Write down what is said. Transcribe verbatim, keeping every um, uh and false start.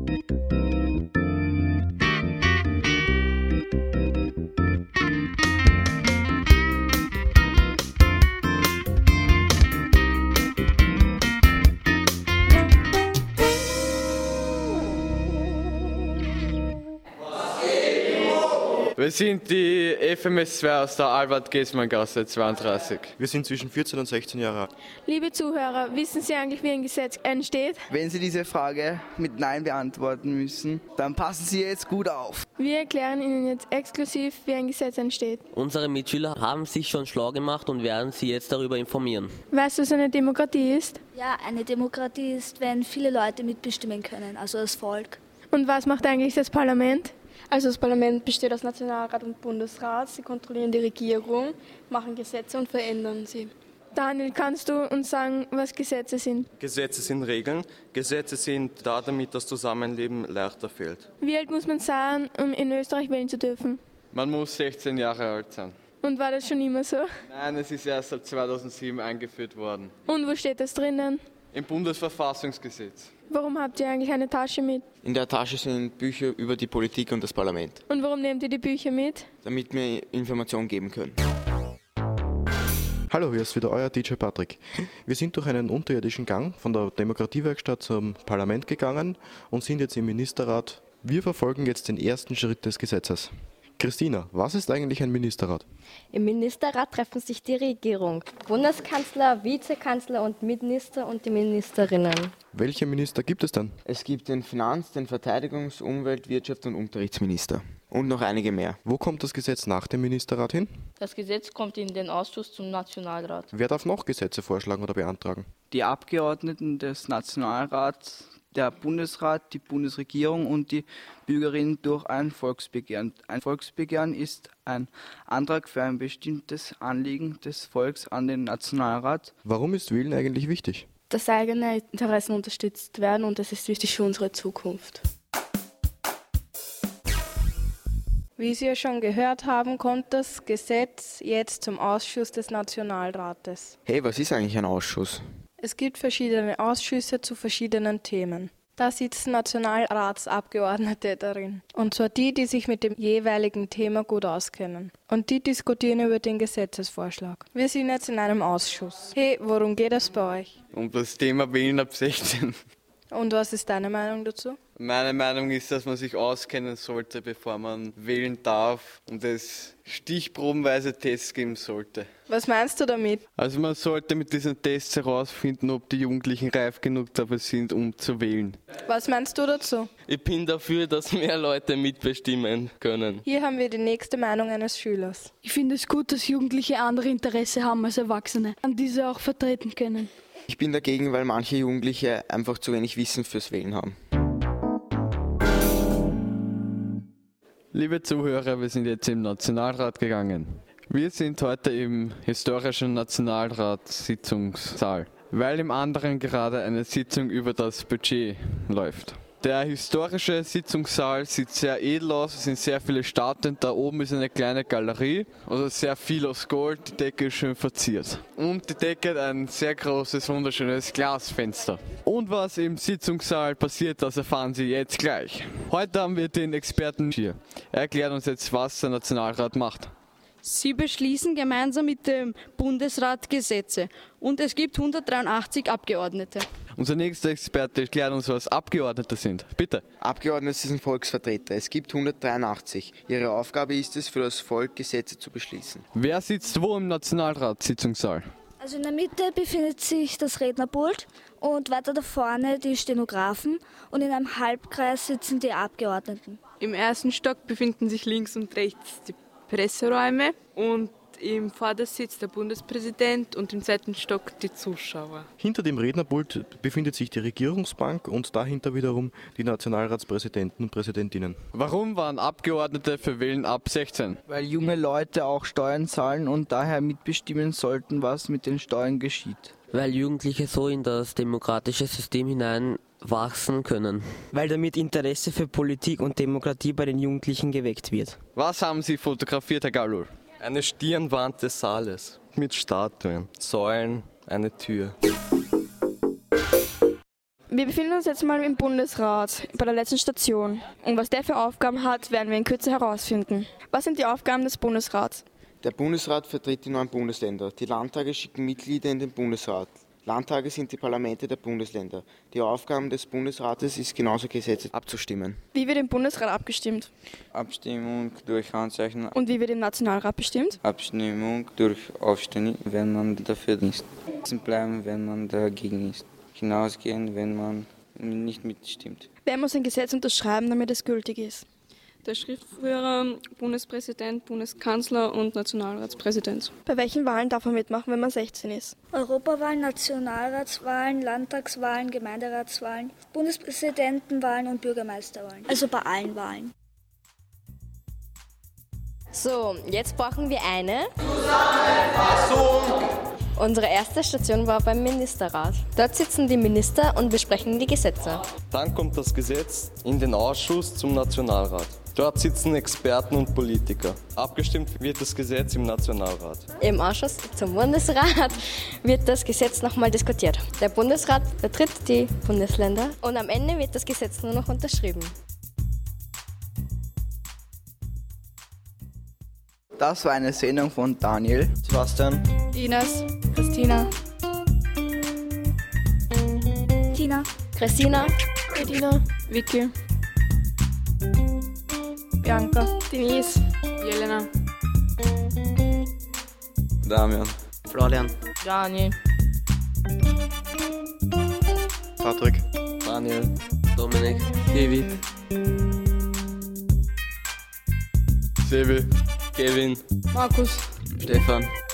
Wir sind die F M S zwei aus der Albert-Gesmann-Gasse zweiunddreißig. Wir sind zwischen vierzehn und sechzehn Jahre alt. Liebe Zuhörer, wissen Sie eigentlich, wie ein Gesetz entsteht? Wenn Sie diese Frage mit Nein beantworten müssen, dann passen Sie jetzt gut auf. Wir erklären Ihnen jetzt exklusiv, wie ein Gesetz entsteht. Unsere Mitschüler haben sich schon schlau gemacht und werden Sie jetzt darüber informieren. Weißt du, was eine Demokratie ist? Ja, eine Demokratie ist, wenn viele Leute mitbestimmen können, also das Volk. Und was macht eigentlich das Parlament? Also das Parlament besteht aus Nationalrat und Bundesrat. Sie kontrollieren die Regierung, machen Gesetze und verändern sie. Daniel, kannst du uns sagen, was Gesetze sind? Gesetze sind Regeln. Gesetze sind da, damit das Zusammenleben leichter fällt. Wie alt muss man sein, um in Österreich wählen zu dürfen? Man muss sechzehn Jahre alt sein. Und war das schon immer so? Nein, es ist erst seit zweitausendsieben eingeführt worden. Und wo steht das drinnen? Im Bundesverfassungsgesetz. Warum habt ihr eigentlich eine Tasche mit? In der Tasche sind Bücher über die Politik und das Parlament, Und warum nehmt ihr die Bücher mit? damit wir Informationen geben können. Hallo, hier ist wieder euer D J Patrick. Wir sind durch einen unterirdischen Gang von der Demokratiewerkstatt zum Parlament gegangen und sind jetzt im Ministerrat. Wir verfolgen jetzt den ersten Schritt des Gesetzes. Christina, was ist eigentlich ein Ministerrat? Im Ministerrat treffen sich die Regierung, Bundeskanzler, Vizekanzler und Minister und die Ministerinnen. Welche Minister gibt es denn? Es gibt den Finanz-, den Verteidigungs-, Umwelt-, Wirtschafts- und Unterrichtsminister. Und noch einige mehr. Wo kommt das Gesetz nach dem Ministerrat hin? Das Gesetz kommt in den Ausschuss zum Nationalrat. Wer darf noch Gesetze vorschlagen oder beantragen? Die Abgeordneten des Nationalrats, der Bundesrat, die Bundesregierung und die Bürgerinnen durch ein Volksbegehren. Ein Volksbegehren ist ein Antrag für ein bestimmtes Anliegen des Volks an den Nationalrat. Warum ist Wählen eigentlich wichtig? Dass eigene Interessen unterstützt werden und das ist wichtig für unsere Zukunft. Wie Sie ja schon gehört haben, kommt das Gesetz jetzt zum Ausschuss des Nationalrates. Hey, was ist eigentlich ein Ausschuss? Es gibt verschiedene Ausschüsse zu verschiedenen Themen. Da sitzen Nationalratsabgeordnete darin. Und zwar die, die sich mit dem jeweiligen Thema gut auskennen. Und die diskutieren über den Gesetzesvorschlag. Wir sind jetzt in einem Ausschuss. Hey, worum geht es bei euch? Um das Thema Wählen ab sechzehn. Und was ist deine Meinung dazu? Meine Meinung ist, dass man sich auskennen sollte, bevor man wählen darf und es stichprobenweise Tests geben sollte. Was meinst du damit? Also man sollte mit diesen Tests herausfinden, ob die Jugendlichen reif genug dafür sind, um zu wählen. Was meinst du dazu? Ich bin dafür, dass mehr Leute mitbestimmen können. Hier haben wir die nächste Meinung eines Schülers. Ich finde es gut, dass Jugendliche andere Interesse haben als Erwachsene, an diese auch vertreten können. Ich bin dagegen, weil manche Jugendliche einfach zu wenig Wissen fürs Wählen haben. Liebe Zuhörer, wir sind jetzt im Nationalrat gegangen. Wir sind heute im historischen Nationalrat-Sitzungssaal, weil im anderen gerade eine Sitzung über das Budget läuft. Der historische Sitzungssaal sieht sehr edel aus, es sind sehr viele Statuen, da oben ist eine kleine Galerie, also sehr viel aus Gold, die Decke ist schön verziert. Und die Decke hat ein sehr großes, wunderschönes Glasfenster. Und was im Sitzungssaal passiert, das erfahren Sie jetzt gleich. Heute haben wir den Experten hier. Er erklärt uns jetzt, was der Nationalrat macht. Sie beschließen gemeinsam mit dem Bundesrat Gesetze und es gibt hundertdreiundachtzig Abgeordnete. Unser nächster Experte erklärt uns, was Abgeordnete sind. Bitte. Abgeordnete sind Volksvertreter. Es gibt hundertdreiundachtzig. Ihre Aufgabe ist es, für das Volk Gesetze zu beschließen. Wer sitzt wo im Nationalratssitzungssaal? Also in der Mitte befindet sich das Rednerpult und weiter da vorne die Stenografen und in einem Halbkreis sitzen die Abgeordneten. Im ersten Stock befinden sich links und rechts die Presseräume und im Vordersitz der Bundespräsident und im zweiten Stock die Zuschauer. Hinter dem Rednerpult befindet sich die Regierungsbank und dahinter wiederum die Nationalratspräsidenten und Präsidentinnen. Warum waren Abgeordnete für Wählen ab sechzehn? Weil junge Leute auch Steuern zahlen und daher mitbestimmen sollten, was mit den Steuern geschieht. Weil Jugendliche so in das demokratische System hineinwachsen können. Weil damit Interesse für Politik und Demokratie bei den Jugendlichen geweckt wird. Was haben Sie fotografiert, Herr Gallur? Eine Stirnwand des Saales mit Statuen, Säulen, eine Tür. Wir befinden uns jetzt mal im Bundesrat, bei der letzten Station. Und was der für Aufgaben hat, werden wir in Kürze herausfinden. Was sind die Aufgaben des Bundesrats? Der Bundesrat vertritt die neuen Bundesländer. Die Landtage schicken Mitglieder in den Bundesrat. Landtage sind die Parlamente der Bundesländer. Die Aufgabe des Bundesrates ist genauso Gesetze abzustimmen. Wie wird im Bundesrat abgestimmt? Abstimmung durch Handzeichen. Und wie wird im Nationalrat bestimmt? Abstimmung durch Aufstehen, wenn man dafür ist. Sitzen bleiben, wenn man dagegen ist. Hinausgehen, wenn man nicht mitstimmt. Wer muss ein Gesetz unterschreiben, damit es gültig ist? Der Schriftführer, Bundespräsident, Bundeskanzler und Nationalratspräsident. Bei welchen Wahlen darf man mitmachen, wenn man sechzehn ist? Europawahlen, Nationalratswahlen, Landtagswahlen, Gemeinderatswahlen, Bundespräsidentenwahlen und Bürgermeisterwahlen. Also bei allen Wahlen. So, jetzt brauchen wir eine Zusammenfassung. Unsere erste Station war beim Ministerrat. Dort sitzen die Minister und besprechen die Gesetze. Dann kommt das Gesetz in den Ausschuss zum Nationalrat. Dort sitzen Experten und Politiker. Abgestimmt wird das Gesetz im Nationalrat. Im Ausschuss zum Bundesrat wird das Gesetz nochmal diskutiert. Der Bundesrat vertritt die Bundesländer und am Ende wird das Gesetz nur noch unterschrieben. Das war eine Sendung von Daniel, Sebastian, Ines, Christina, Tina, Christina, Edina, Vicky, Bianca, Denise, Jelena, Damian, Florian, Dani, Patrick, Daniel, Dominik, David, Sebi, Kevin, Markus, Stefan.